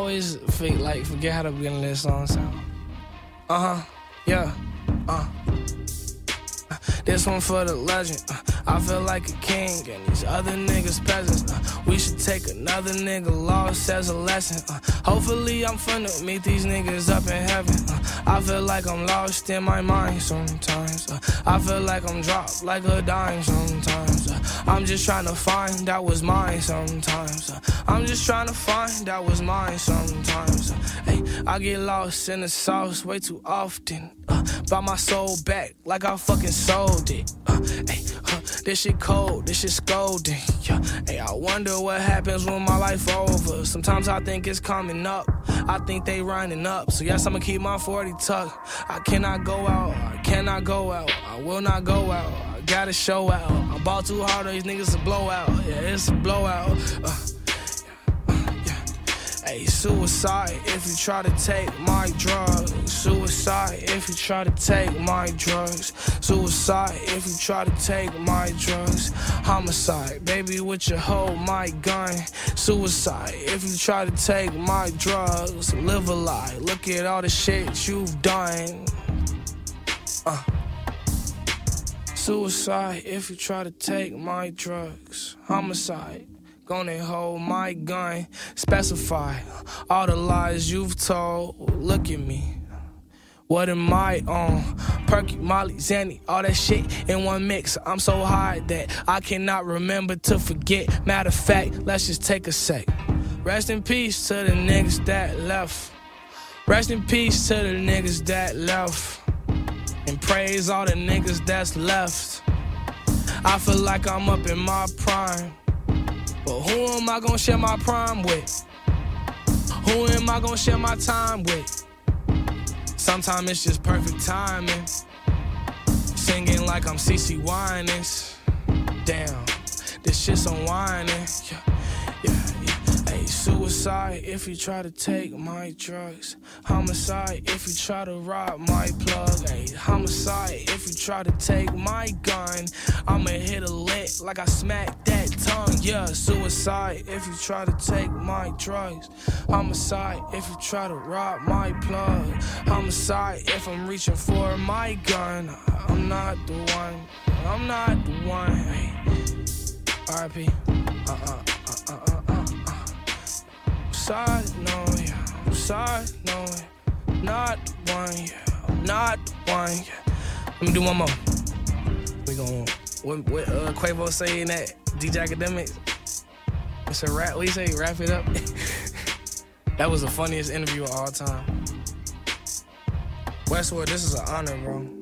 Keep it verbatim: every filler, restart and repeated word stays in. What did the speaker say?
always fake, like forget how the beginning of this song sound. Uh huh, yeah, uh. This one for the legend. Uh, I feel like a king and these other niggas peasants. Uh, we should take another nigga lost as a lesson. Uh, hopefully I'm finna meet these niggas up in heaven. Uh, I feel like I'm lost in my mind sometimes. Uh, I feel like I'm dropped like a dime sometimes. Uh, I'm just trying to find that was mine sometimes. Uh, I'm just trying to find that was mine sometimes. Uh, hey, I get lost in the sauce way too often. Uh, buy my soul back like I fucking sold it. Uh, ay, uh, this shit cold, this shit scolding. Yeah, ay, I wonder what happens when my life over. Sometimes I think it's coming up. I think they running up. So yes, I'ma keep my forty tucked. I cannot go out, I cannot go out. I will not go out, I gotta show out. I ball too hard, these niggas a blowout. Yeah, it's a blowout. Uh, Hey, suicide if you try to take my drugs. Suicide if you try to take my drugs. Suicide if you try to take my drugs. Homicide, baby, with your hoe, my gun. Suicide if you try to take my drugs. Live a lie, look at all the shit you've done. Uh. Suicide if you try to take my drugs. Homicide. Gonna hold my gun, specify all the lies you've told. Look at me, what am I on? Perky, Molly, Zanny, all that shit in one mix. I'm so high that I cannot remember to forget. Matter of fact, let's just take a sec. Rest in peace to the niggas that left. Rest in peace to the niggas that left. And praise all the niggas that's left. I feel like I'm up in my prime. But who am I gonna share my prime with? Who am I gonna share my time with? Sometimes it's just perfect timing. Singing like I'm C C Winans. Damn, this shit's unwinding. Yeah, yeah, yeah. Hey, suicide if you try to take my drugs. Homicide if you try to rob my plug. Hey, homicide if you try to take my gun. I'ma hit a lick like I smacked that tongue. Yeah, suicide if you try to take my drugs. Homicide if you try to rob my plug. Homicide if I'm reaching for my gun. I'm not the one, I'm not the one. Hey, R I P Uh uh uh uh uh uh uh. Sorry, no, yeah. I'm sorry, no, yeah. Not the one, yeah. I'm not the one, yeah. Let me do one more. We gon' what what uh, Quavo saying that D J Academics. It's a rap. What you say? Wrap it up. That was the funniest interview of all time. Westwood, this is an honor, bro.